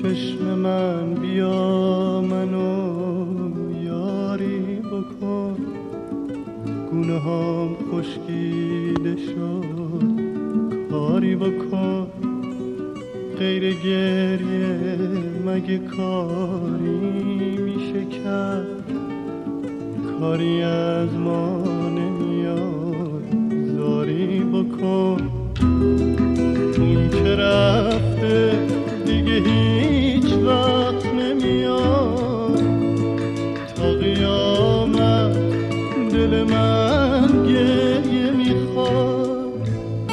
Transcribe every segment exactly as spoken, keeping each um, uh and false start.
چشم من بیا منو یاری بکن، گونه هام خشکیده شد کاری بکن، غیر گریه مگه کاری میشه کرد، کاری از ما نمیاد زاری بکن. اون که رفته دیگه هیچ وقت نمیاد، تا قیامت دل من گریه میخواد.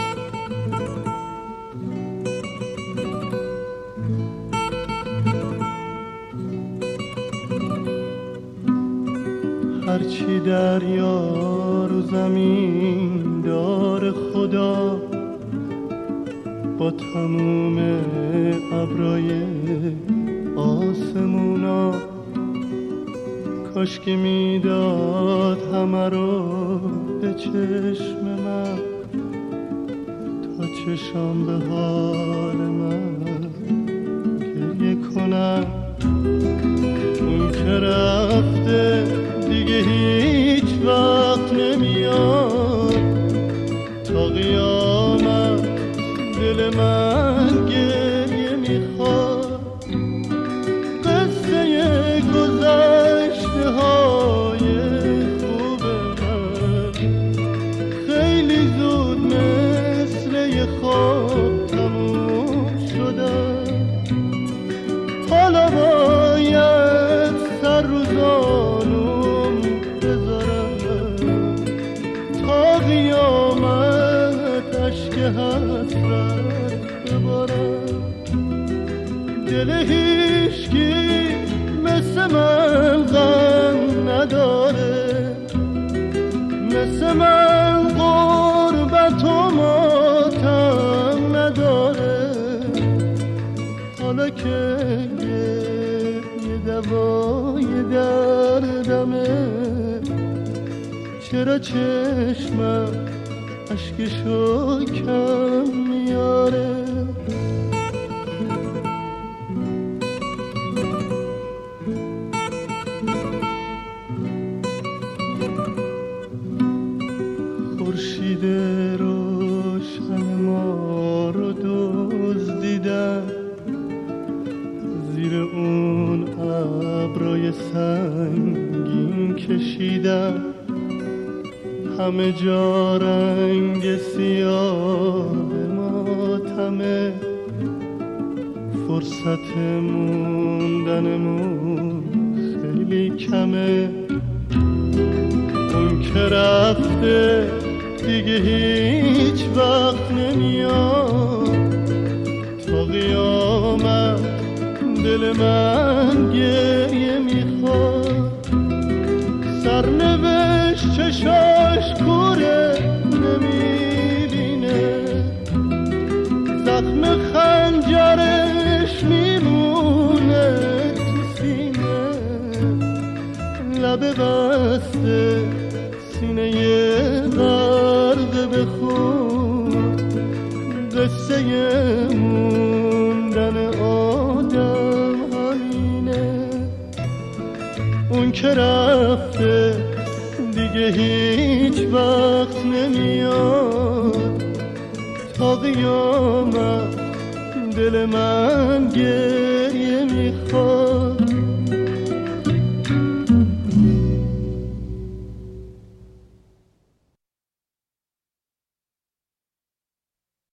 هرچی دریا رو زمین دار خدا، با تموم ابرای آسمونا، کاش که میداد همه رو به چشم من، تا چشم به حال من گریه کنم. اون که رفته دیگه هیچ وقت نمیاد، تا قیامت دل من گریه میخواد. قصه گذشته های خوب من خیلی زود مثل یه خواب تموم شدن، حالا باید سر رو زانوم بذارم، تا قیامت اشک حسرت ببارم. دل هیچکی مثل من غم نداره، مثل من غربت و ماتم نداره. حالا که یه دوای دردمه، چرا چشمم اشکشو کم میاره؟ خورشید روشن ما رو دزدیدن، زیر اون ابرای سنگین کشیدن، همه جا رنگ سیاه ماتمه، فرصت موندنمون خیلی کمه. اون که رفته دیگه هیچ وقت نمیاد، تا قیامت دل من گریه میخواد. سرنوشت چشاش کوره نمیبینه، زخم خنجرش میمونه تو سینه، لب بسته سینه غرق به خون، قصه موندن آدم همینه. اون که رفته دیگه هیچ وقت نمیاد، تا قیامت دل من گریه میخواد.